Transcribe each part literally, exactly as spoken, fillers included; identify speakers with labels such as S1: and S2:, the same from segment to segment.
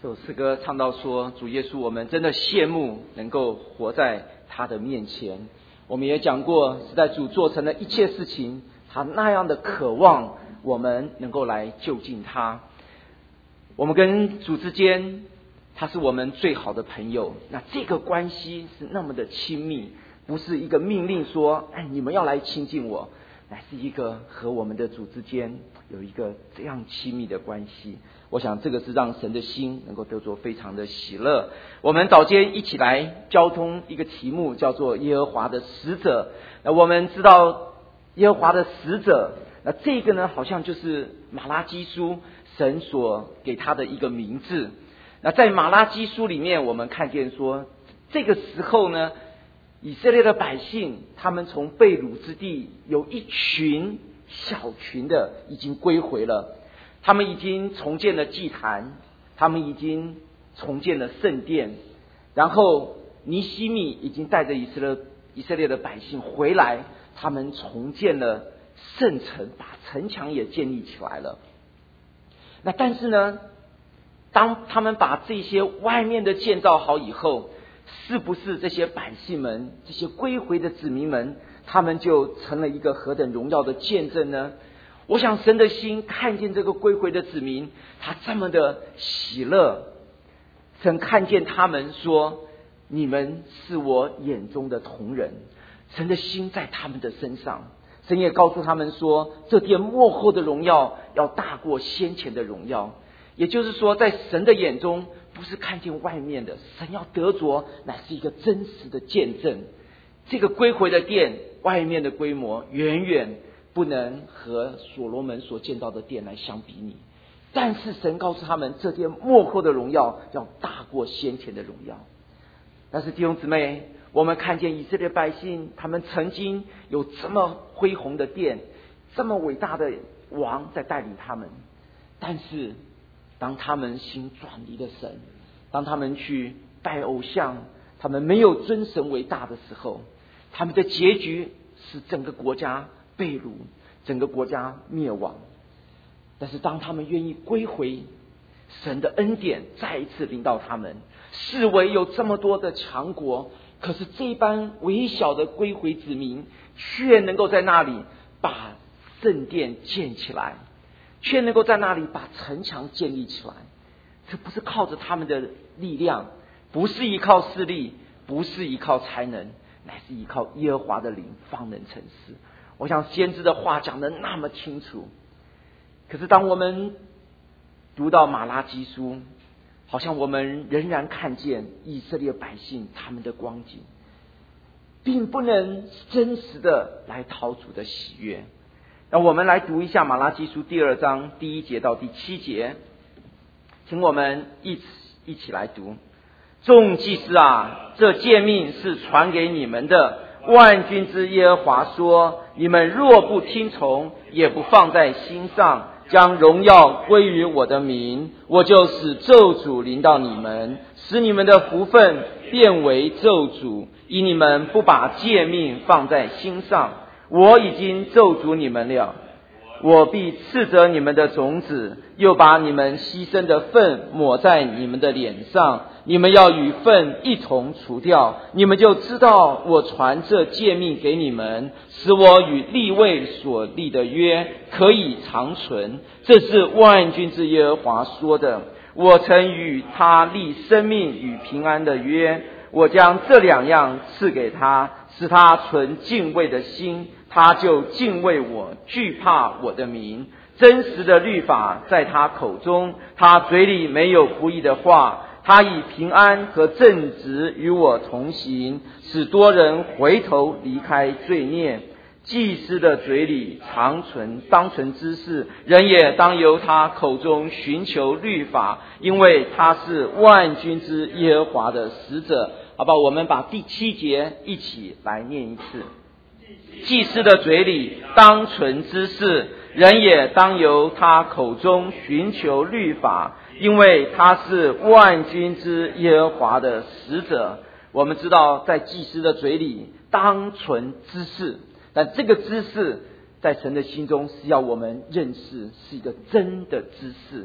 S1: 这首诗歌唱到说，主耶稣，我们真的羡慕能够活在他的面前。我们也讲过，是在主做成了一切事情，他那样的渴望我们能够来就近他。我们跟主之间，他是我们最好的朋友，那这个关系是那么的亲密，不是一个命令说，哎，你们要来亲近我，乃是一个和我们的主之间有一个这样亲密的关系。我想这个是让神的心能够得着非常的喜乐。我们早间一起来交通一个题目，叫做耶和华的使者。那我们知道耶和华的使者，那这个呢，好像就是马拉基书神所给他的一个名字。那在马拉基书里面，我们看见说，这个时候呢，以色列的百姓，他们从被掳之地有一群小群的已经归回了。他们已经重建了祭坛，他们已经重建了圣殿，然后尼希米已经带着以色列以色列的百姓回来，他们重建了圣城，把城墙也建立起来了。那但是呢，当他们把这些外面的建造好以后，是不是这些百姓们，这些归回的子民们，他们就成了一个何等荣耀的见证呢？我想神的心看见这个归回的子民，他这么的喜乐，神看见他们说，你们是我眼中的瞳人。神的心在他们的身上，神也告诉他们说，这殿末后的荣耀要大过先前的荣耀。也就是说，在神的眼中，不是看见外面的，神要得着乃是一个真实的见证。这个归回的殿外面的规模远远不能和所罗门所建造的殿来相比拟，但是神告诉他们，这殿末后的荣耀要大过先前的荣耀。但是弟兄姊妹，我们看见以色列百姓，他们曾经有这么恢宏的殿，这么伟大的王在带领他们，但是当他们心转离了神，当他们去拜偶像，他们没有尊神为大的时候，他们的结局是整个国家被掳，整个国家灭亡。但是当他们愿意归回，神的恩典再一次临到他们。视为有这么多的强国，可是这般微小的归回子民，却能够在那里把圣殿建起来，却能够在那里把城墙建立起来。这不是靠着他们的力量，不是依靠势力，不是依靠才能，乃是依靠耶和华的灵方能成事。我想先知的话讲得那么清楚，可是当我们读到马拉基书，好像我们仍然看见以色列百姓他们的光景，并不能真实的来讨主的喜悦。那我们来读一下马拉基书第二章第一节到第七节，请我们一起一起来读。众祭司啊，这诫命是传给你们的。万军之耶和华说，你们若不听从，也不放在心上，将荣耀归于我的名，我就使咒诅临到你们，使你们的福分变为咒诅，因你们不把诫命放在心上。我已经咒诅你们了，我必斥责你们的种子，又把你们牺牲的粪抹在你们的脸上，你们要与粪一同除掉，你们就知道我传这诫命给你们，使我与利未所立的约可以长存。这是万军之耶和华说的。我曾与他立生命与平安的约，我将这两样赐给他，使他存敬畏的心，他就敬畏我，惧怕我的名。真实的律法在他口中，他嘴里没有不义的话。他以平安和正直与我同行，使多人回头离开罪孽。祭司的嘴里常存当存知识，人也当由他口中寻求律法，因为他是万军之耶和华的使者。好吧，我们把第七节一起来念一次。祭司的嘴里当存知识，人也当由他口中寻求律法，因为他是万军之耶和华的使者。我们知道在祭司的嘴里当存知识，但这个知识在神的心中是要我们认识是一个真的知识，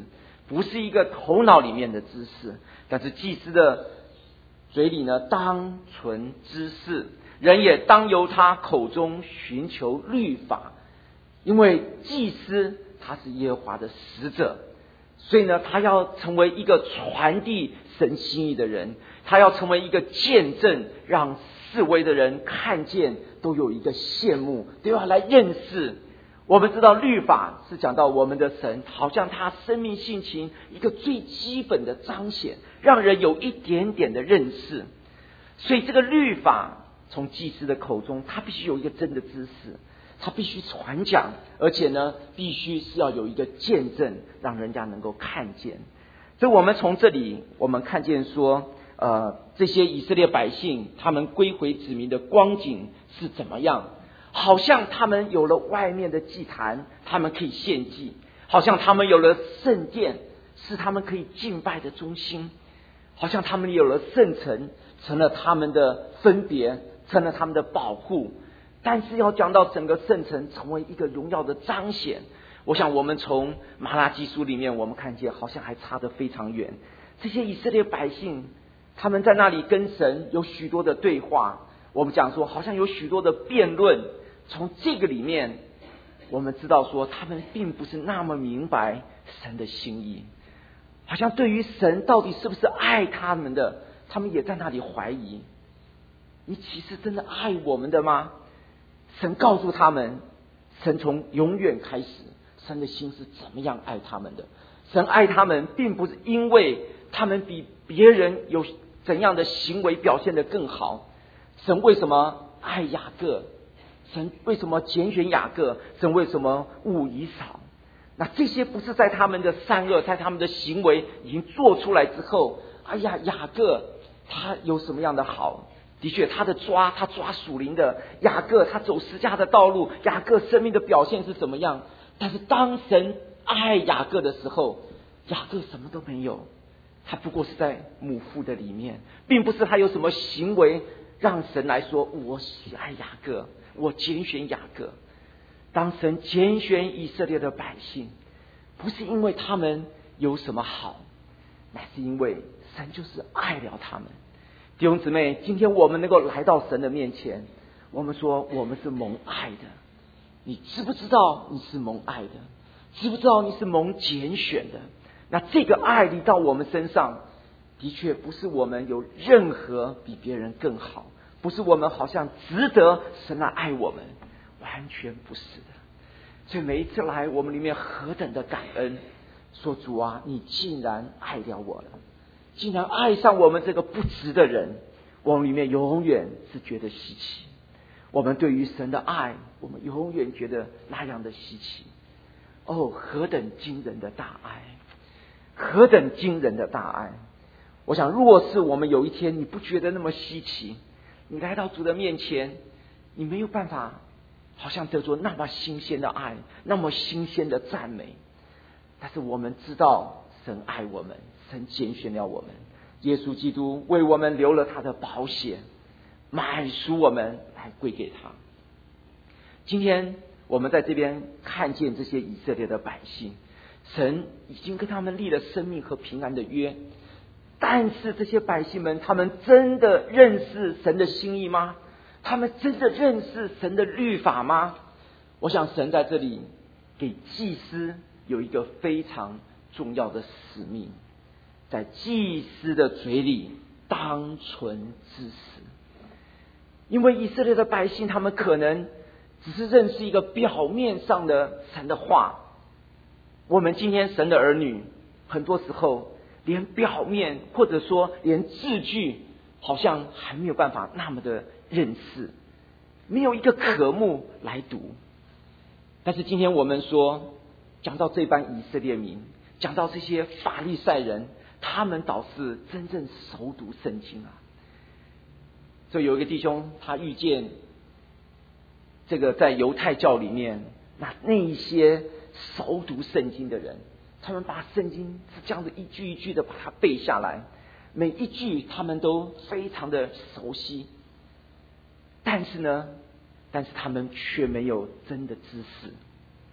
S1: 不是一个头脑里面的知识，但是祭司的嘴里呢，当存知识，人也当由他口中寻求律法，因为祭司他是耶和华的使者，所以呢，他要成为一个传递神心意的人，他要成为一个见证，让四围的人看见，都有一个羡慕，都要来认识。我们知道律法是讲到我们的神，好像他生命性情一个最基本的彰显，让人有一点点的认识。所以这个律法从祭司的口中，他必须有一个真的知识，他必须传讲，而且呢，必须是要有一个见证，让人家能够看见。所以我们从这里我们看见说，呃，这些以色列百姓他们归回子民的光景是怎么样？好像他们有了外面的祭坛，他们可以献祭；好像他们有了圣殿，是他们可以敬拜的中心；好像他们有了圣城，成了他们的分别，成了他们的保护。但是要讲到整个圣城成为一个荣耀的彰显，我想我们从马拉基书里面我们看见好像还差得非常远。这些以色列百姓他们在那里跟神有许多的对话，我们讲说好像有许多的辩论。从这个里面我们知道说他们并不是那么明白神的心意，好像对于神到底是不是爱他们的，他们也在那里怀疑，你其实真的爱我们的吗？神告诉他们，神从永远开始，神的心是怎么样爱他们的。神爱他们并不是因为他们比别人有怎样的行为表现得更好。神为什么爱雅各？神为什么拣选雅各？神为什么误以扫？那这些不是在他们的善恶，在他们的行为已经做出来之后，哎呀，雅各他有什么样的好？的确他的抓他抓属灵的，雅各他走十架的道路，雅各生命的表现是怎么样？但是当神爱雅各的时候，雅各什么都没有，他不过是在母腹的里面，并不是他有什么行为让神来说我喜爱雅各，我拣选雅各。当神拣选以色列的百姓，不是因为他们有什么好，乃是因为神就是爱了他们。弟兄姊妹，今天我们能够来到神的面前，我们说我们是蒙爱的。你知不知道你是蒙爱的？知不知道你是蒙拣选的？那这个爱临到我们身上，的确不是我们有任何比别人更好，不是我们好像值得神来爱我们，完全不是的。所以每一次来，我们里面何等的感恩，说主啊，你竟然爱了我了，竟然爱上我们这个不值的人，我们里面永远是觉得稀奇。我们对于神的爱，我们永远觉得那样的稀奇。哦，何等惊人的大爱，何等惊人的大爱。我想若是我们有一天你不觉得那么稀奇，你来到主的面前，你没有办法好像得着那么新鲜的爱，那么新鲜的赞美。但是我们知道神爱我们，神拣选了我们，耶稣基督为我们流了他的宝血，买赎我们来归给他。今天我们在这边看见这些以色列的百姓，神已经跟他们立了生命和平安的约，但是这些百姓们，他们真的认识神的心意吗？他们真的认识神的律法吗？我想神在这里给祭司有一个非常重要的使命，在祭司的嘴里当存知识。因为以色列的百姓，他们可能只是认识一个表面上的神的话。我们今天神的儿女，很多时候连表面或者说连字句，好像还没有办法那么的认识，没有一个科目来读。但是今天我们说，讲到这班以色列民，讲到这些法利赛人，他们倒是真正熟读圣经啊。所以有一个弟兄，他遇见这个在犹太教里面，那那一些熟读圣经的人，他们把圣经是这样子一句一句的把它背下来，每一句他们都非常的熟悉，但是呢，但是他们却没有真的知识，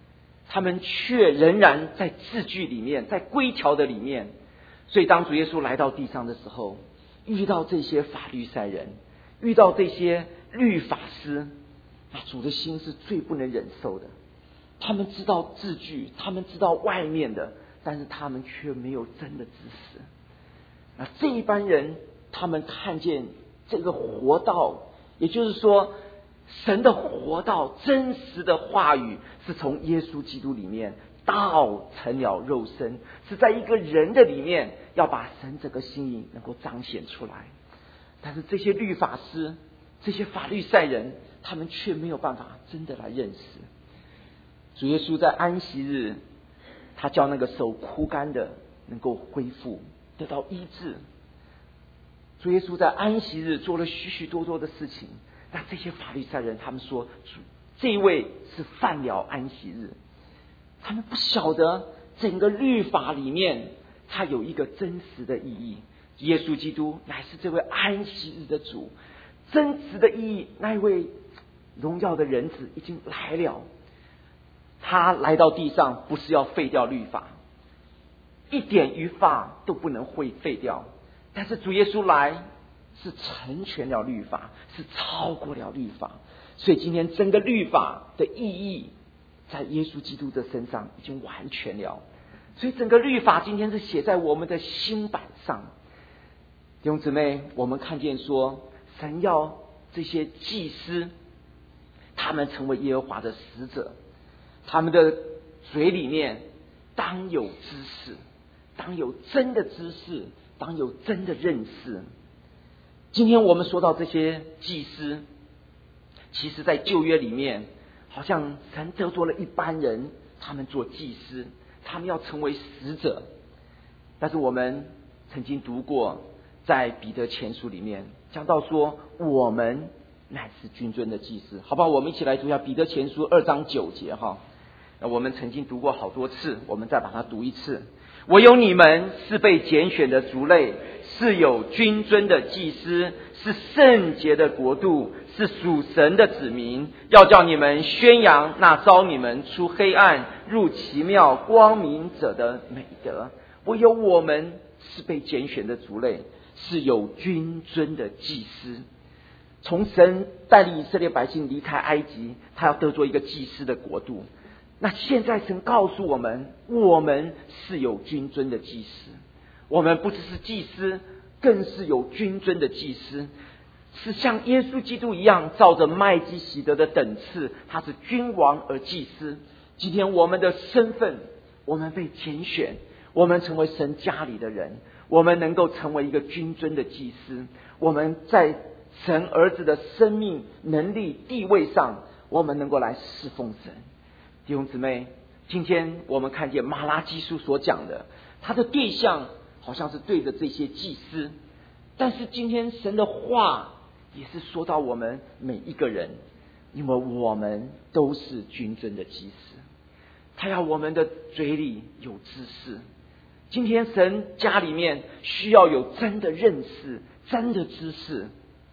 S1: 他们却仍然在字句里面，在规条的里面。所以当主耶稣来到地上的时候，遇到这些法律赛人，遇到这些律法师，那主的心是最不能忍受的。他们知道字句，他们知道外面的，但是他们却没有真的知识。那这一班人，他们看见这个活道，也就是说神的活道，真实的话语是从耶稣基督里面道成了肉身，是在一个人的里面要把神这个心意能够彰显出来。但是这些律法师，这些法律赛人，他们却没有办法真的来认识。主耶稣在安息日，他叫那个手枯干的能够恢复，得到医治。主耶稣在安息日做了许许多多的事情，那这些法律赛人他们说，主这一位是犯了安息日。他们不晓得整个律法里面它有一个真实的意义，耶稣基督乃是这位安息日的主，真实的意义，那一位荣耀的人子已经来了。他来到地上不是要废掉律法，一点余法都不能会废掉，但是主耶稣来是成全了律法，是超过了律法。所以今天整个律法的意义在耶稣基督的身上已经完全了。所以整个律法今天是写在我们的心版上。弟兄姊妹，我们看见说神要这些祭司他们成为耶和华的使者，他们的嘴里面当有知识，当有真的知识，当有真的认识。今天我们说到这些祭司，其实在旧约里面好像神得着了一般人，他们做祭司，他们要成为使者。但是我们曾经读过在彼得前书里面讲到说，我们乃是君尊的祭司。好吧，我们一起来读一下彼得前书二章九节哈。我们曾经读过好多次，我们再把它读一次。唯有你们是被拣选的族类，是有君尊的祭司，是圣洁的国度，是属神的子民，要叫你们宣扬那召你们出黑暗入奇妙光明者的美德。唯有我们是被拣选的族类，是有君尊的祭司。从神带领以色列百姓离开埃及，他要得着一个祭司的国度。那现在神告诉我们，我们是有君尊的祭司，我们不只是祭司，更是有君尊的祭司，是像耶稣基督一样，照着麦基洗德的等次，他是君王而祭司。今天我们的身份，我们被拣选，我们成为神家里的人，我们能够成为一个君尊的祭司。我们在神儿子的生命、能力、地位上，我们能够来侍奉神。弟兄姊妹，今天我们看见马拉基书所讲的，他的对象好像是对着这些祭司，但是今天神的话也是说到我们每一个人，因为我们都是君尊的祭司。他要我们的嘴里有知识。今天神家里面需要有真的认识，真的知识。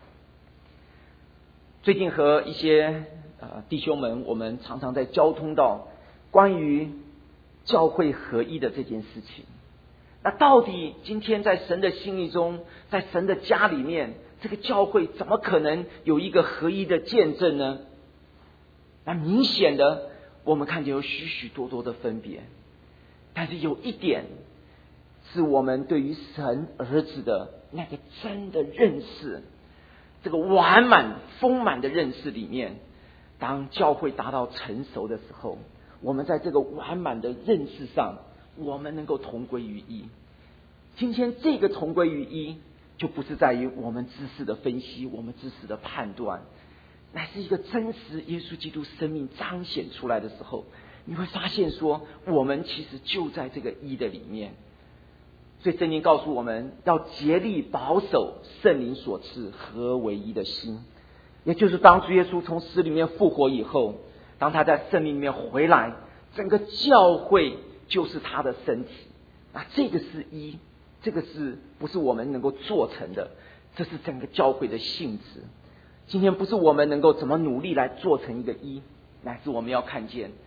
S1: 最近和一些呃弟兄们，我们常常在交通到关于教会合一的这件事情。那到底今天在神的心意中，在神的家里面，这个教会怎么可能有一个合一的见证呢？那明显的我们看见有许许多多的分别，但是有一点是我们对于神儿子的那个真的认识，这个完满丰满的认识里面，当教会达到成熟的时候，我们在这个完满的认识上，我们能够同归于一。今天这个同归于一，就不是在于我们知识的分析，我们知识的判断，乃是一个真实耶稣基督生命彰显出来的时候，你会发现说，我们其实就在这个一的里面。所以圣经告诉我们要竭力保守圣灵所赐合为一的心，也就是当主耶稣从死里面复活以后，当他在圣灵里面回来，整个教会就是他的身体。那这个是一，这个是不是我们能够做成的？这是整个教会的性质。今天不是我们能够怎么努力来做成一个一，乃是我们要看见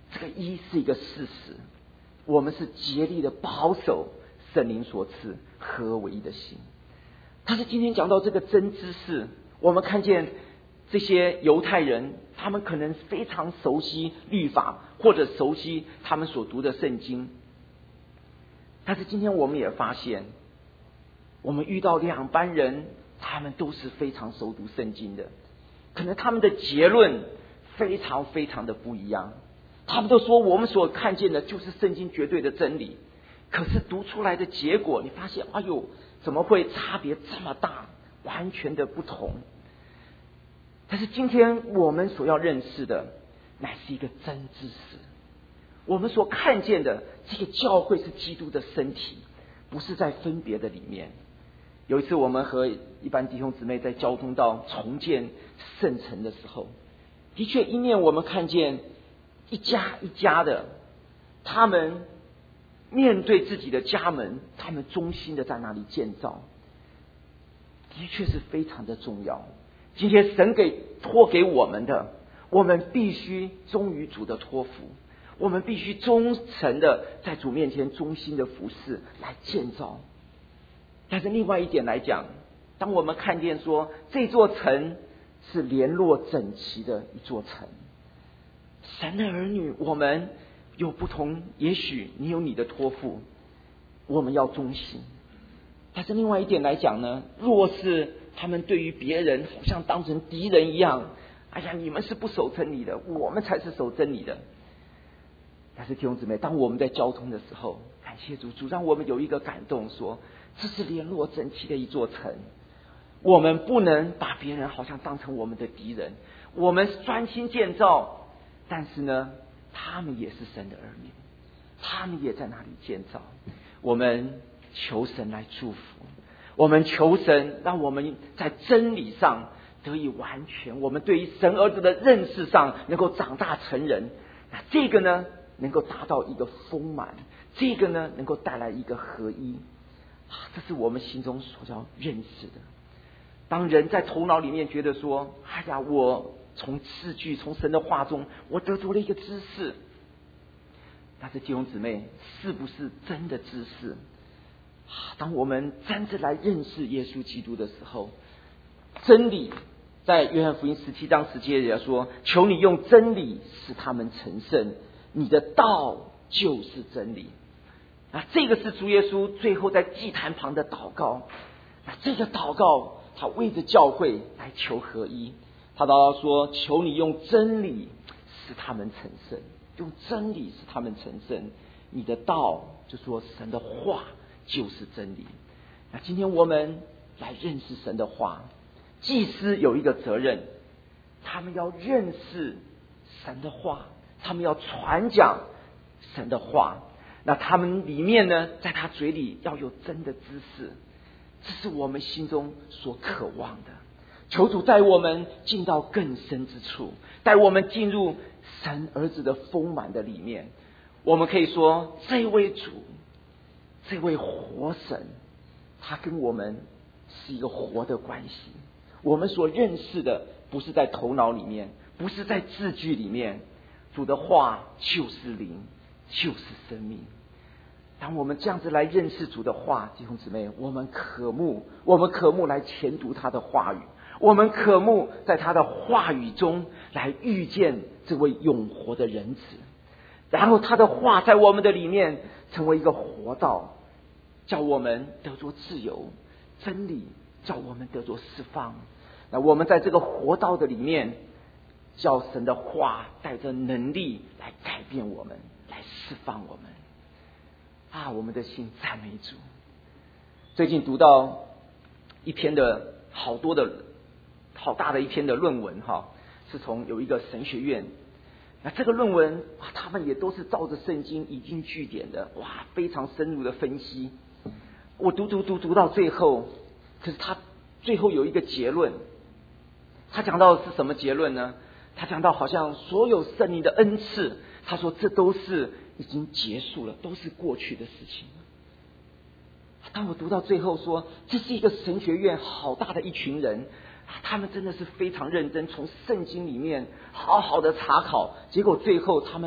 S1: 这个一是一个事实，我们是竭力的保守圣灵所赐合而为一的心。但是今天讲到这个真知识，我们看见这些犹太人，他们可能非常熟悉律法，或者熟悉他们所读的圣经。但是今天我们也发现，我们遇到两班人，他们都是非常熟读圣经的，可能他们的结论非常非常的不一样。他们都说我们所看见的就是圣经绝对的真理，可是读出来的结果，你发现，哎呦，怎么会差别这么大，完全的不同。但是今天我们所要认识的乃是一个真知识，我们所看见的这个教会是基督的身体，不是在分别的里面。有一次我们和一般弟兄姊妹在交通到重建圣城的时候，的确一面我们看见一家一家的，他们面对自己的家门，他们忠心的在那里建造，的确是非常的重要。今天神给托给我们的，我们必须忠于主的托付，我们必须忠诚的在主面前忠心的服侍来建造。但是另外一点来讲，当我们看见说这座城是联络整齐的一座城，神的儿女我们有不同，也许你有你的托付，我们要忠心。但是另外一点来讲呢，若是他们对于别人好像当成敌人一样，哎呀，你们是不守真理的，我们才是守真理的。但是弟兄姊妹，当我们在交通的时候，感谢主，主让我们有一个感动，说这是联络整齐的一座城，我们不能把别人好像当成我们的敌人，我们专心建造，但是呢，他们也是神的儿女，他们也在那里建造。我们求神来祝福，我们求神让我们在真理上得以完全，我们对于神儿子的认识上能够长大成人，那这个呢能够达到一个丰满，这个呢能够带来一个合一，这是我们心中所要认识的。当人在头脑里面觉得说，哎呀，我从字句从神的话中我得着了一个知识，但是弟兄姊妹，是不是真的知识？当我们真正来认识耶稣基督的时候，真理在约翰福音十七章十节也说，求你用真理使他们成圣，你的道就是真理。啊，这个是主耶稣最后在祭坛旁的祷告。那这个祷告，他为着教会来求合一。他祷告说，求你用真理使他们成圣，用真理使他们成圣，你的道就说神的话就是真理。那今天我们来认识神的话，祭司有一个责任，他们要认识神的话，他们要传讲神的话，那他们里面呢，在他嘴里要有真的知识，这是我们心中所渴望的。求主带我们进到更深之处，带我们进入神儿子的丰满的里面。我们可以说，这位主，这位活神，他跟我们是一个活的关系。我们所认识的不是在头脑里面，不是在字句里面，主的话就是灵，就是生命。当我们这样子来认识主的话，弟兄姊妹，我们渴慕，我们渴慕来研读他的话语，我们渴慕在他的话语中来遇见这位永活的人子，然后他的话在我们的里面成为一个活道，叫我们得着自由，真理叫我们得着释放。那我们在这个活道的里面，叫神的话带着能力来改变我们，来释放我们。啊，我们的心赞美主。最近读到一篇的好多的好大的一篇的论文哈，是从有一个神学院，那这个论文啊，他们也都是照着圣经引经据典的，哇，非常深入的分析。我读读读读到最后，可是他最后有一个结论，他讲到的是什么结论呢？他讲到好像所有圣灵的恩赐，他说这都是已经结束了，都是过去的事情。当我读到最后说，这是一个神学院好大的一群人，他们真的是非常认真，从圣经里面好好的查考，结果最后他们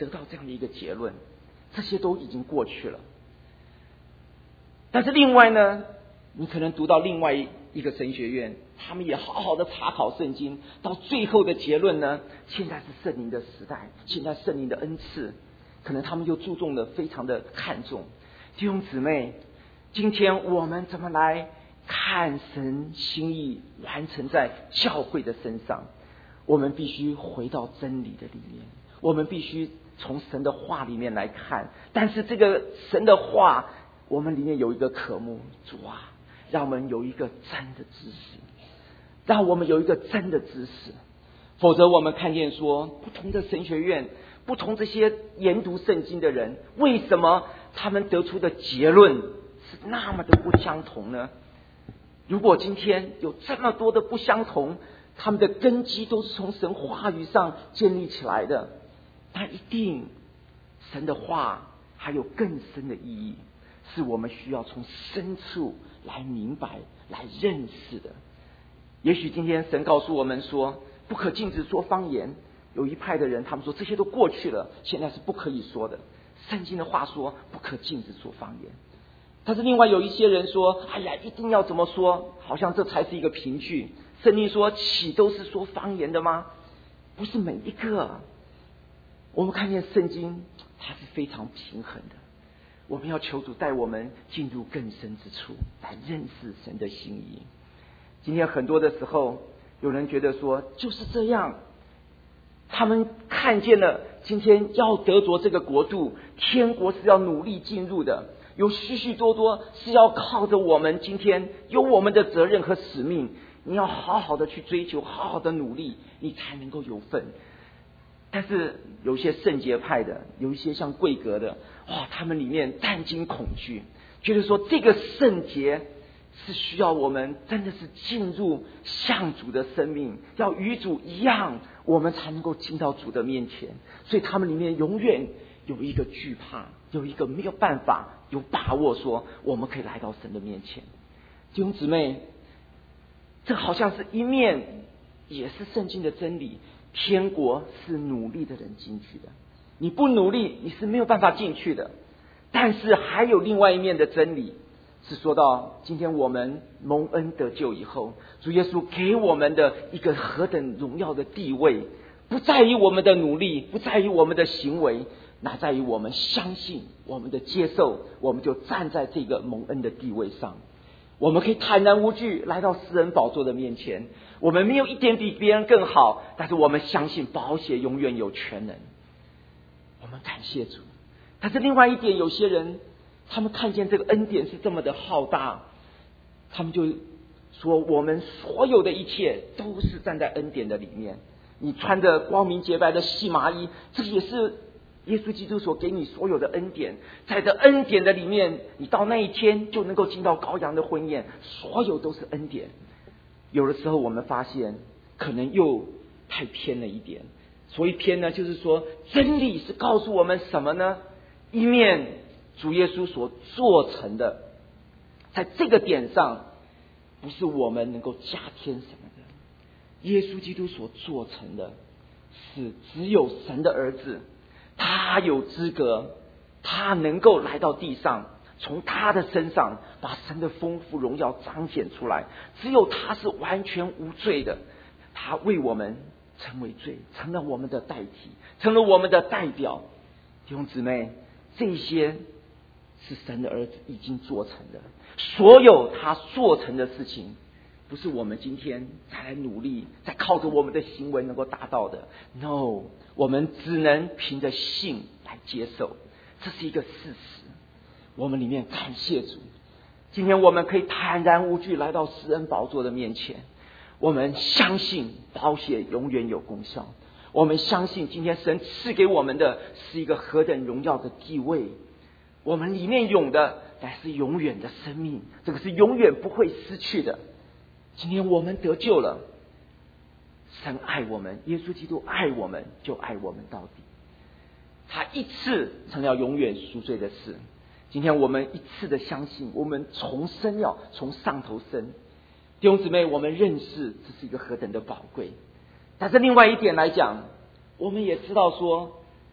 S1: 得到这样的一个结论，这些都已经过去了。但是另外呢，你可能读到另外一个神学院，他们也好好的查考圣经，到最后的结论呢，现在是圣灵的时代，现在圣灵的恩赐，可能他们就注重的非常的看重。弟兄姊妹，今天我们怎么来看神心意完成在教会的身上？我们必须回到真理的里面，我们必须从神的话里面来看。但是这个神的话，我们里面有一个渴慕，主啊，让我们有一个真的知识，让我们有一个真的知识。否则我们看见说，不同的神学院，不同这些研读圣经的人，为什么他们得出的结论是那么的不相同呢？如果今天有这么多的不相同，他们的根基都是从神话语上建立起来的，那一定神的话还有更深的意义，是我们需要从深处来明白来认识的。也许今天神告诉我们说，不可禁止说方言，有一派的人他们说这些都过去了，现在是不可以说的。圣经的话说不可禁止说方言，但是另外有一些人说，哎呀，一定要怎么说，好像这才是一个凭据。圣经说岂都是说方言的吗？不是每一个。我们看见圣经它是非常平衡的，我们要求主带我们进入更深之处来认识神的心意。今天很多的时候有人觉得说就是这样，他们看见了今天要得着这个国度，天国是要努力进入的，有许许多多是要靠着我们今天有我们的责任和使命，你要好好的去追求，好好的努力，你才能够有份。但是有些圣洁派的，有一些像贵格的，哇，他们里面担惊恐惧，觉得说这个圣洁是需要我们真的是进入像主的生命，要与主一样，我们才能够进到主的面前。所以他们里面永远有一个惧怕，有一个没有办法有把握说我们可以来到神的面前。弟兄姊妹，这好像是一面也是圣经的真理，天国是努力的人进去的，你不努力你是没有办法进去的。但是还有另外一面的真理，是说到今天我们蒙恩得救以后，主耶稣给我们的一个何等荣耀的地位，不在于我们的努力，不在于我们的行为，乃在于我们相信，我们的接受，我们就站在这个蒙恩的地位上。我们可以坦然无惧来到施恩宝座的面前，我们没有一点比别人更好，但是我们相信宝血永远有全能，我们感谢主。但是另外一点，有些人他们看见这个恩典是这么的浩大，他们就说我们所有的一切都是站在恩典的里面。你穿着光明洁白的细麻衣，这也是耶稣基督所给你所有的恩典，在这恩典的里面，你到那一天就能够进到羔羊的婚宴，所有都是恩典。有的时候我们发现可能又太偏了一点，所以偏呢，就是说真理是告诉我们什么呢？一面主耶稣所做成的，在这个点上不是我们能够加添什么的，耶稣基督所做成的是只有神的儿子，他有资格，他能够来到地上，从他的身上把神的丰富荣耀彰显出来。只有他是完全无罪的，他为我们成为罪，成了我们的代替，成了我们的代表。弟兄姊妹，这些是神的儿子已经做成的，所有他做成的事情，不是我们今天才来努力，再靠着我们的行为能够达到的。 No， 我们只能凭着信来接受，这是一个事实。我们里面感谢主，今天我们可以坦然无惧来到施恩宝座的面前，我们相信宝血永远有功效，我们相信今天神赐给我们的是一个何等荣耀的地位，我们里面有的乃是永远的生命，这个是永远不会失去的。今天我们得救了，神爱我们，耶稣基督爱我们，就爱我们到底。他一次成了永远赎罪的事。今天我们一次的相信，我们重生要从上头生。弟兄姊妹，我们认识这是一个何等的宝贵。但是另外一点来讲，我们也知道说，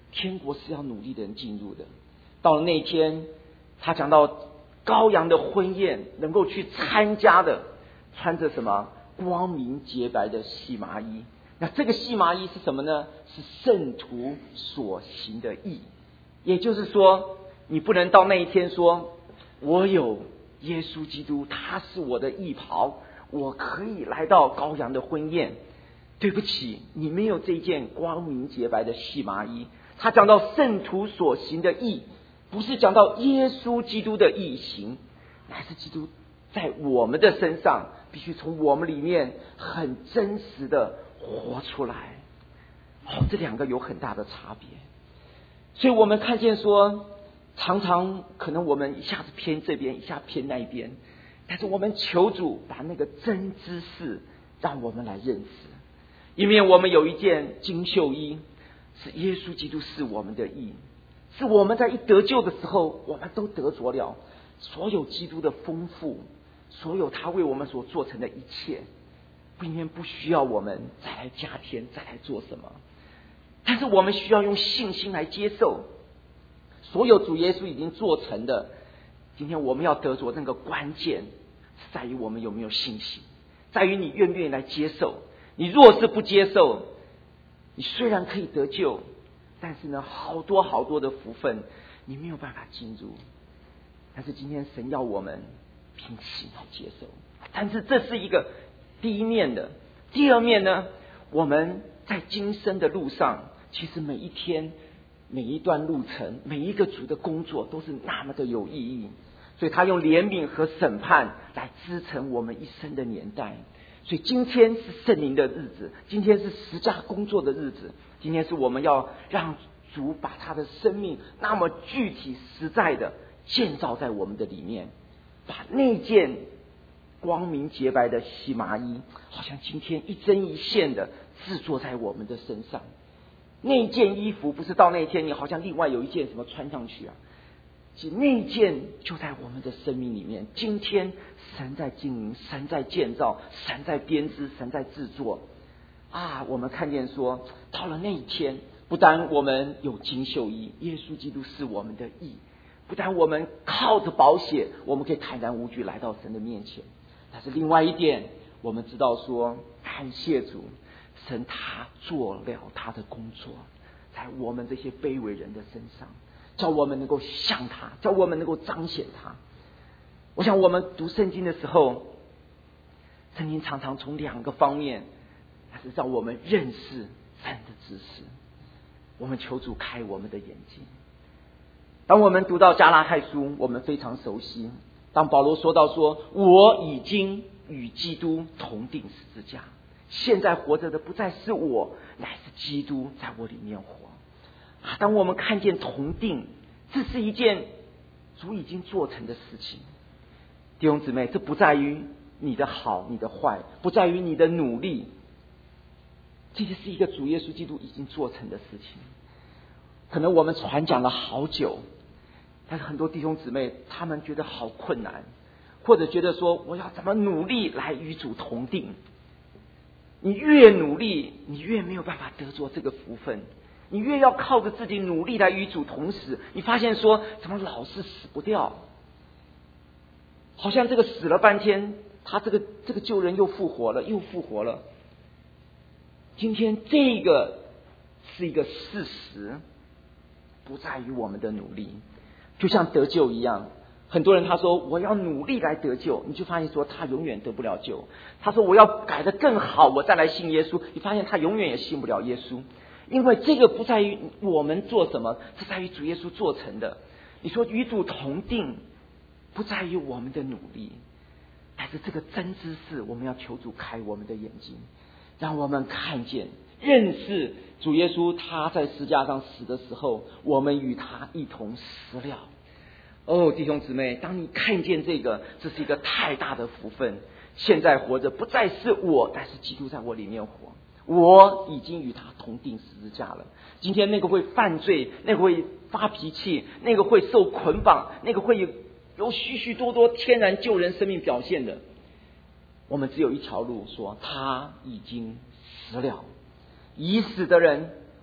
S1: 天国是要努力的人进入的。到了那一天，他讲到羔羊的婚宴能够去参加的，穿着什么光明洁白的细麻衣。那这个细麻衣是什么呢？是圣徒所行的义。也就是说，你不能到那一天说，我有耶稣基督，他是我的义袍，我可以来到羔羊的婚宴。对不起，你没有这件光明洁白的细麻衣。他讲到圣徒所行的义，不是讲到耶稣基督的义行，乃是基督在我们的身上必须从我们里面很真实的活出来。哦，这两个有很大的差别。所以我们看见说，常常可能我们一下子偏这边，一下偏那边，但是我们求主把那个真知识让我们来认识。因为我们有一件金绣衣，是耶稣基督是我们的义，是我们在一得救的时候，我们都得着了所有基督的丰富，所有他为我们所做成的一切，今天不需要我们再来加添，再来做什么。但是我们需要用信心来接受所有主耶稣已经做成的。今天我们要得着那个关键是在于我们有没有信心，在于你愿不愿意来接受。你若是不接受，你虽然可以得救，但是呢，好多好多的福分你没有办法进入。但是今天神要我们凭信来接受，但是这是一个第一面的。第二面呢，我们在今生的路上，其实每一天每一段路程，每一个主的工作都是那么的有意义。所以他用怜悯和审判来支撑我们一生的年代。所以今天是圣灵的日子，今天是十架工作的日子，今天是我们要让主把他的生命那么具体实在的建造在我们的里面，把那件光明洁白的细麻衣好像今天一针一线的制作在我们的身上。那件衣服不是到那一天你好像另外有一件什么穿上去啊，其实那件就在我们的生命里面。今天神在经营，神在建造，神在编织，神在制作啊！我们看见说，到了那一天，不但我们有金绣衣，耶稣基督是我们的义，不但我们靠着宝血，我们可以坦然无惧来到神的面前。但是另外一点，我们知道说，感谢主，神他做了他的工作，在我们这些卑微人的身上，叫我们能够像他，叫我们能够彰显他。我想我们读圣经的时候，圣经常常从两个方面，它是让我们认识神的知识。我们求主开我们的眼睛。当我们读到加拉太书，我们非常熟悉。当保罗说到说，我已经与基督同定十字架，现在活着的不再是我，乃是基督在我里面活。啊，当我们看见同定，这是一件主已经做成的事情。弟兄姊妹，这不在于你的好你的坏，不在于你的努力，这就是一个主耶稣基督已经做成的事情。可能我们传讲了好久，但是很多弟兄姊妹他们觉得好困难，或者觉得说我要怎么努力来与主同定。你越努力，你越没有办法得着这个福分。你越要靠着自己努力来与主同死，你发现说怎么老是死不掉，好像这个死了半天，他这个这个旧人又复活了，又复活了。今天这个是一个事实，不在于我们的努力。就像得救一样，很多人他说我要努力来得救，你就发现说他永远得不了救。他说我要改得更好，我再来信耶稣，你发现他永远也信不了耶稣。因为这个不在于我们做什么，是在于主耶稣做成的。你说与主同定，不在于我们的努力，但是这个真知识，我们要求主开我们的眼睛，让我们看见认识主耶稣他在十字架上死的时候，我们与他一同死了。哦，弟兄姊妹，当你看见这个，这是一个太大的福分。现在活着不再是我，但是基督在我里面活，我已经与他同定十字架了。今天那个会犯罪，那个会发脾气，那个会受捆绑，那个会有有许许多多天然救人生命表现的，我们只有一条路，说他已经死了。已死的人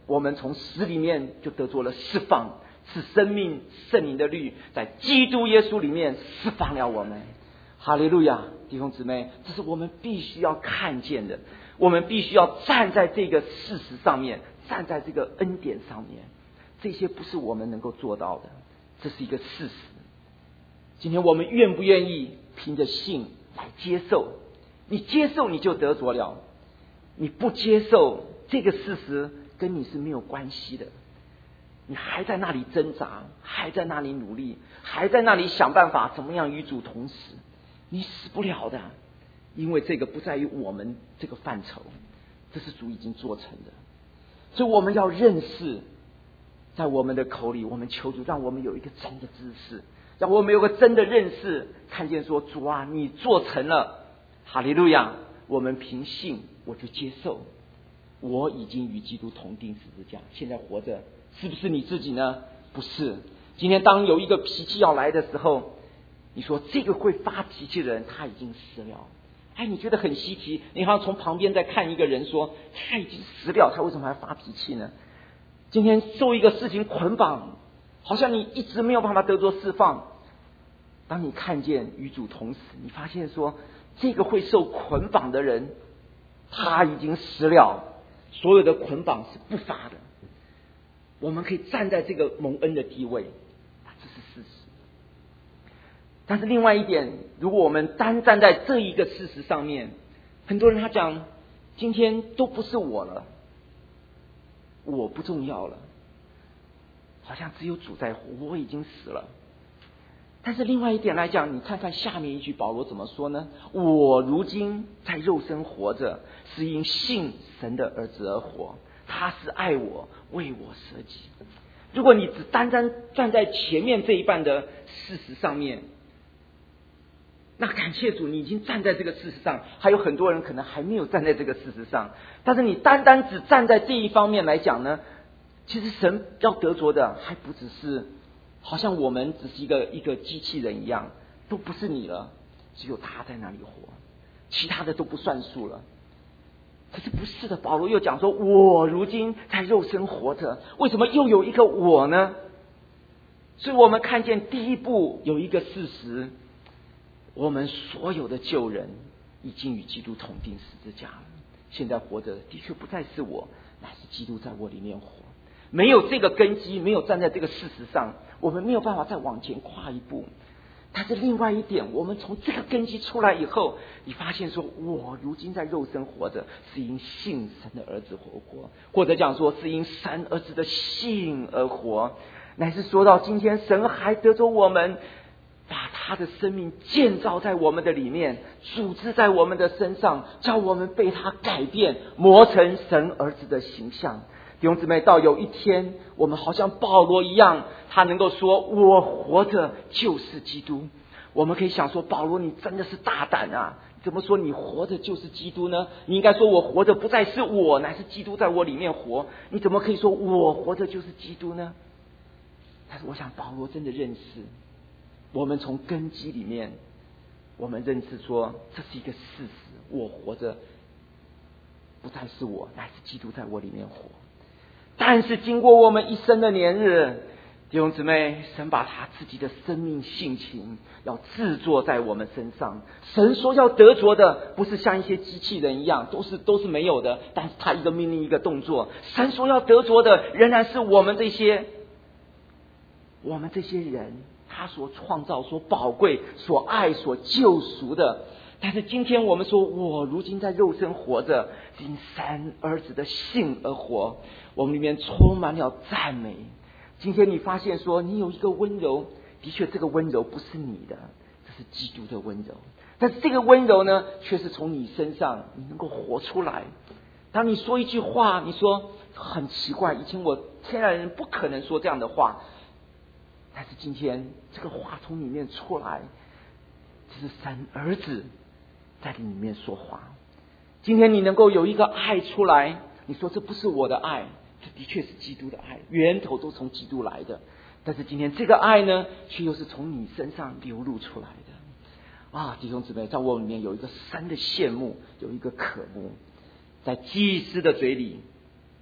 S1: 我们从死里面就得着了释放，是生命圣灵的律在基督耶稣里面释放了我们。哈利路亚，弟兄姊妹，这是我们必须要看见的，我们必须要站在这个事实上面，站在这个恩典上面。这些不是我们能够做到的，这是一个事实。今天我们愿不愿意凭着信来接受？你接受你就得着了，你不接受这个事实跟你是没有关系的。你还在那里挣扎，还在那里努力，还在那里想办法怎么样与主同死，你死不了的，因为这个不在于我们这个范畴，这是主已经做成的。所以我们要认识，在我们的口里，我们求主让我们有一个真的知识，让我们有个真的认识，看见说主啊，你做成了，哈利路亚，我们凭信我就接受，我已经与基督同钉十字架，现在活着是不是你自己呢？不是。今天当有一个脾气要来的时候，你说这个会发脾气的人他已经死了，哎，你觉得很稀奇，你好像从旁边在看一个人说他已经死了，他为什么还发脾气呢？今天受一个事情捆绑，好像你一直没有办法得着释放。当你看见与主同死，你发现说这个会受捆绑的人他已经死了，所有的捆绑是不发的。我们可以站在这个蒙恩的地位，这是事实。但是另外一点，如果我们单站在这一个事实上面，很多人他讲今天都不是我了，我不重要了，好像只有主在乎，我已经死了。但是另外一点来讲，你看看下面一句保罗怎么说呢？我如今在肉身活着，是因信神的儿子而活，他是爱我，为我舍己。如果你只单单站在前面这一半的事实上面，那感谢主，你已经站在这个事实上。还有很多人可能还没有站在这个事实上，但是你单单只站在这一方面来讲呢，其实神要得着的还不只是好像我们只是一个一个机器人一样，都不是你了，只有他在那里活，其他的都不算数了。可是不是的，保罗又讲说，我如今在肉身活着，为什么又有一个我呢？所以我们看见第一步有一个事实，我们所有的旧人已经与基督同钉十字架了，现在活着的确不再是我，乃是基督在我里面活。没有这个根基，没有站在这个事实上，我们没有办法再往前跨一步。但是另外一点，我们从这个根基出来以后，你发现说，我如今在肉身活着，是因信神的儿子活活，或者讲说是因神儿子的信而活，乃是说到今天神还得着我们，把他的生命建造在我们的里面，组织在我们的身上，叫我们被他改变，磨成神儿子的形象。弟兄姊妹，到有一天我们好像保罗一样，他能够说我活着就是基督。我们可以想说，保罗你真的是大胆啊，怎么说你活着就是基督呢？你应该说我活着不再是我，乃是基督在我里面活，你怎么可以说我活着就是基督呢？但是我想保罗真的认识，我们从根基里面我们认识说这是一个事实，我活着不再是我，乃是基督在我里面活。但是经过我们一生的年日，弟兄姊妹，神把他自己的生命性情要制作在我们身上。神说要得着的不是像一些机器人一样都是都是没有的，但是他一个命令一个动作，神说要得着的仍然是我们这些我们这些人他所创造所宝贵所爱所救赎的。但是今天我们说我如今在肉身活着，因神儿子的信而活，我们里面充满了赞美。今天你发现说你有一个温柔，的确这个温柔不是你的，这是基督的温柔，但是这个温柔呢却是从你身上你能够活出来。当你说一句话，你说很奇怪，以前我天然人不可能说这样的话，但是今天这个话从里面出来，这是神儿子在里面说话。今天你能够有一个爱出来，你说这不是我的爱，这的确是基督的爱，源头都从基督来的。但是今天这个爱呢，却又是从你身上流露出来的。啊，弟兄姊妹，在我里面有一个深的羡慕，有一个渴慕。在祭司的嘴里，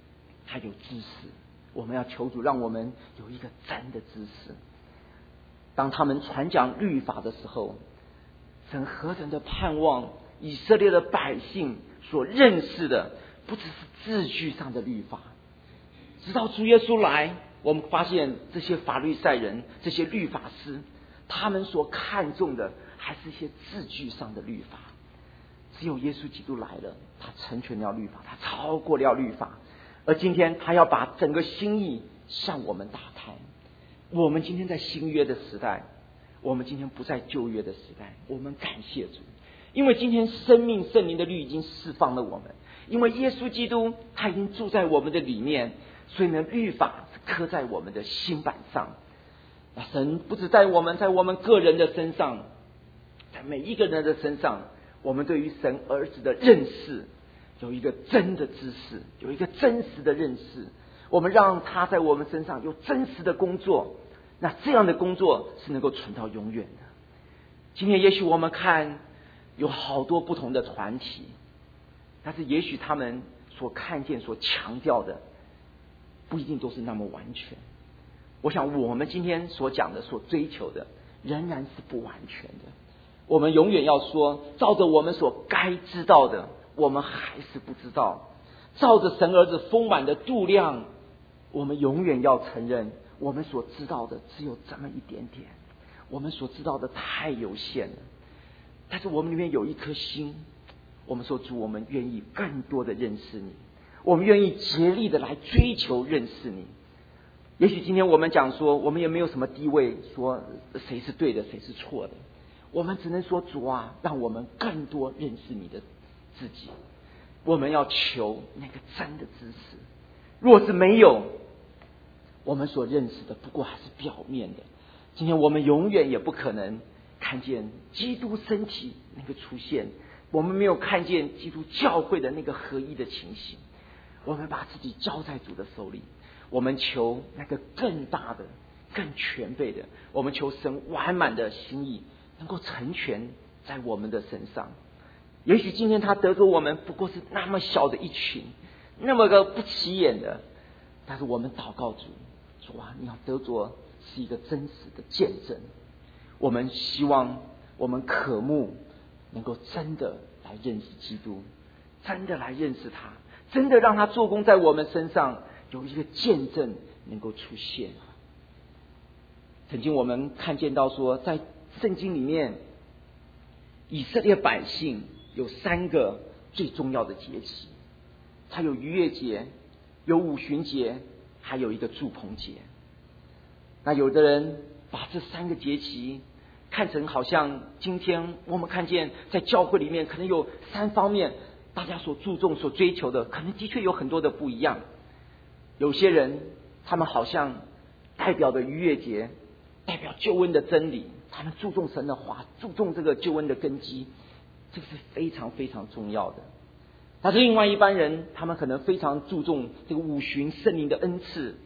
S1: 他有知识。我们要求主让我们有一个真的知识。当他们传讲律法的时候，神何等的盼望以色列的百姓所认识的不只是字句上的律法。直到主耶稣来，我们发现这些法律赛人，这些律法师，他们所看重的还是一些字句上的律法。只有耶稣基督来了，他成全了律法，他超过了律法。而今天他要把整个心意向我们打开。我们今天在新约的时代，我们今天不在旧约的时代，我们感谢主，因为今天生命圣灵的律已经释放了我们，因为耶稣基督他已经住在我们的里面，所以呢，律法是刻在我们的心板上。那神不只在我们在我们个人的身上，在每一个人的身上，我们对于神儿子的认识有一个真的知识，有一个真实的认识。我们让他在我们身上有真实的工作，那这样的工作是能够存到永远的。今天也许我们看有好多不同的团体，但是也许他们所看见所强调的不一定都是那么完全。我想我们今天所讲的所追求的仍然是不完全的。我们永远要说，照着我们所该知道的，我们还是不知道。照着神儿子丰满的度量，我们永远要承认，我们所知道的只有这么一点点，我们所知道的太有限了。但是我们里面有一颗心，我们说主，我们愿意更多的认识你，我们愿意竭力的来追求认识你。也许今天我们讲说，我们也没有什么地位，说谁是对的，谁是错的。我们只能说，主啊，让我们更多认识你的自己。我们要求那个真的知识。若是没有，我们所认识的不过还是表面的。今天我们永远也不可能看见基督身体那个出现，我们没有看见基督教会的那个合一的情形。我们把自己交在主的手里，我们求那个更大的、更全备的，我们求神完满的心意能够成全在我们的身上。也许今天他得着我们不过是那么小的一群，那么个不起眼的，但是我们祷告主，主啊，你要得着是一个真实的见证。我们希望我们渴慕能够真的来认识基督，真的来认识他，真的让他做工在我们身上，有一个见证能够出现。曾经我们看见到说，在圣经里面，以色列百姓有三个最重要的节期，它有逾越节，有五旬节，还有一个住棚节。那有的人把这三个节期看成好像今天我们看见在教会里面可能有三方面大家所注重所追求的，可能的确有很多的不一样。有些人他们好像代表的逾越节代表救恩的真理，他们注重神的话，注重这个救恩的根基，这个是非常非常重要的。但是另外一般人，他们可能非常注重这个五旬圣灵的恩赐，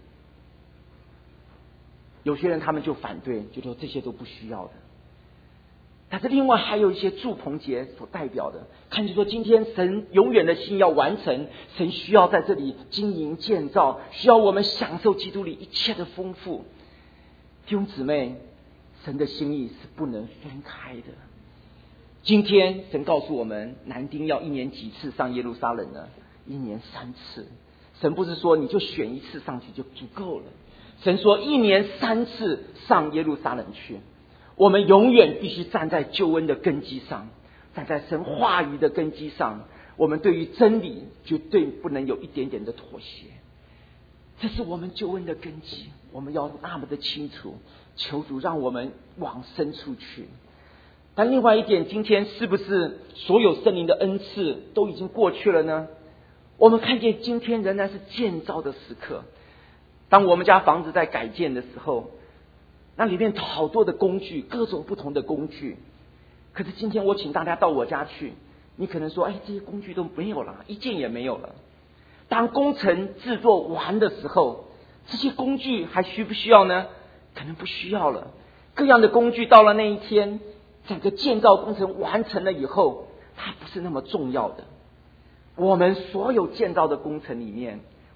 S1: 有些人他们就反对，就说这些都不需要的。但是另外还有一些住棚节所代表的，看见说今天神永远的心要完成，神需要在这里经营建造，需要我们享受基督里一切的丰富。弟兄姊妹，神的心意是不能分开的。今天神告诉我们，男丁要一年几次上耶路撒冷呢？一年三次。神不是说你就选一次上去就足够了，神说一年三次上耶路撒冷去。我们永远必须站在救恩的根基上，站在神话语的根基上，我们对于真理绝对不能有一点点的妥协。这是我们救恩的根基，我们要那么的清楚，求主让我们往深处去。但另外一点，今天是不是所有圣灵的恩赐都已经过去了呢？我们看见今天仍然是建造的时刻。当我们家房子在改建的时候，那里面好多的工具，各种不同的工具。可是今天我请大家到我家去，你可能说，哎，这些工具都没有了，一件也没有了。当工程制作完的时候，这些工具还需不需要呢？可能不需要了。各样的工具到了那一天，整个建造工程完成了以后，它不是那么重要的。我们所有建造的工程里面，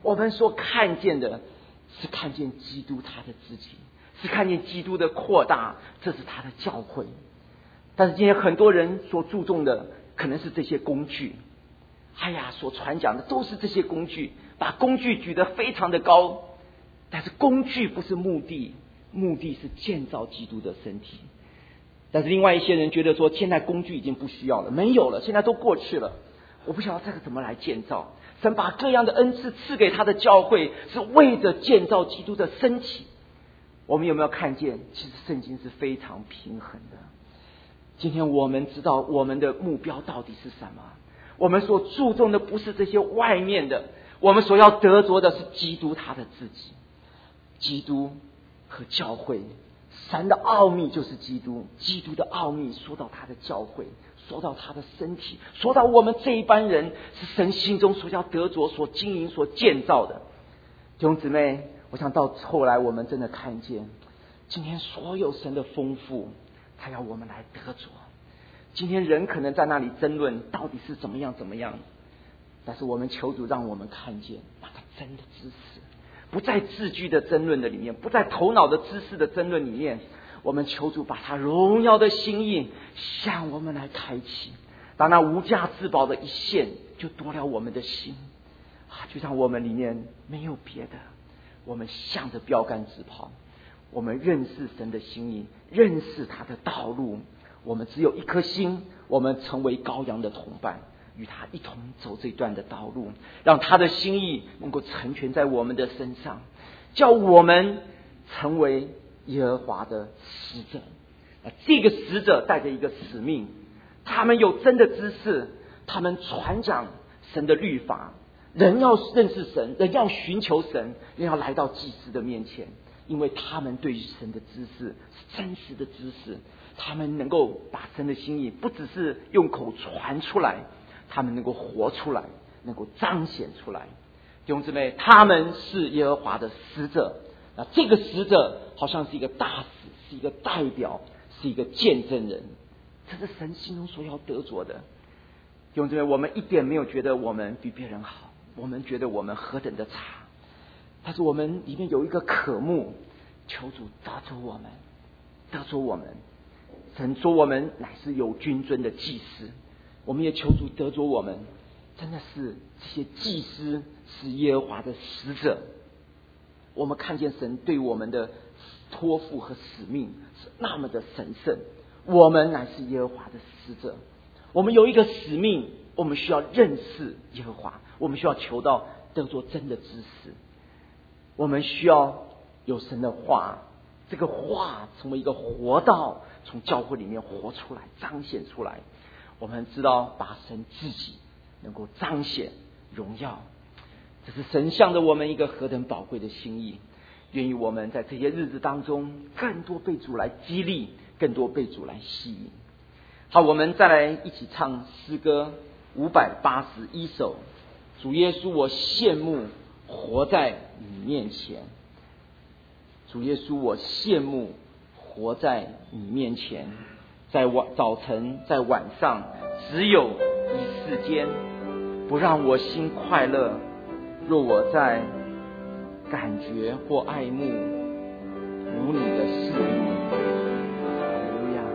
S1: 我们所看见的是看见基督他的自己，是看见基督的扩大，这是他的教会。但是今天很多人所注重的可能是这些工具，哎呀，所传讲的都是这些工具，把工具举得非常的高，但是工具不是目的，目的是建造基督的身体。但是另外一些人觉得说，现在工具已经不需要了，没有了，现在都过去了，我不晓得这个怎么来建造。神把各样的恩赐赐给他的教会，是为着建造基督的身体。我们有没有看见，其实圣经是非常平衡的。今天我们知道我们的目标到底是什么，我们所注重的不是这些外面的，我们所要得着的是基督他的自己。基督和教会，神的奥秘就是基督，基督的奥秘说到他的教会，说到他的身体，说到我们这一班人是神心中所要得着、所经营、所建造的。弟兄姊妹，我想到后来我们真的看见，今天所有神的丰富，他要我们来得着。今天人可能在那里争论到底是怎么样怎么样，但是我们求主让我们看见那个真的知识，不在字句的争论的里面，不在头脑的知识的争论里面。我们求主把他荣耀的心意向我们来开启，当那无价之宝的一现，就夺了我们的心啊！就像我们里面没有别的，我们向着标杆直跑，我们认识神的心意，认识他的道路，我们只有一颗心，我们成为羔羊的同伴，与他一同走这段的道路，让他的心意能够成全在我们的身上，叫我们成为耶和华的使者。这个使者带着一个使命，他们有真的知识，他们传讲神的律法，人要认识神，人要寻求神，人要来到祭司的面前，因为他们对神的知识是真实的知识，他们能够把神的心意不只是用口传出来，他们能够活出来，能够彰显出来。弟兄姊妹，他们是耶和华的使者，那这个使者好像是一个大使，是一个代表，是一个见证人，这是神心中所要得着的。弟兄姊妹，我们一点没有觉得我们比别人好，我们觉得我们何等的差，但是我们里面有一个渴慕，求主得着我们，得着我们。神说我们乃是有君尊的祭司，我们也求主得着我们，真的是这些祭司是耶和华的使者。我们看见神对我们的托付和使命是那么的神圣，我们乃是耶和华的使者，我们有一个使命，我们需要认识耶和华，我们需要求到得着真的知识，我们需要有神的话，这个话成为一个活道，从教会里面活出来，彰显出来。我们知道把神自己能够彰显荣耀，这是神向着我们一个何等宝贵的心意。愿意我们在这些日子当中更多被主来激励，更多被主来吸引。好，我们再来一起唱诗歌五百八十一首，主耶稣我羡慕活在你面前。主耶稣我羡慕活在你面前，在晚早晨在晚上只有一世间，不让我心快乐，若我在感觉或爱慕无你的事物。哈利路亚！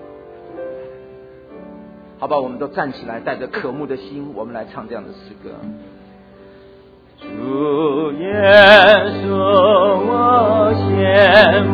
S1: 好吧，我们都站起来，带着渴慕的心，我们来唱这样的诗歌。主耶稣我羡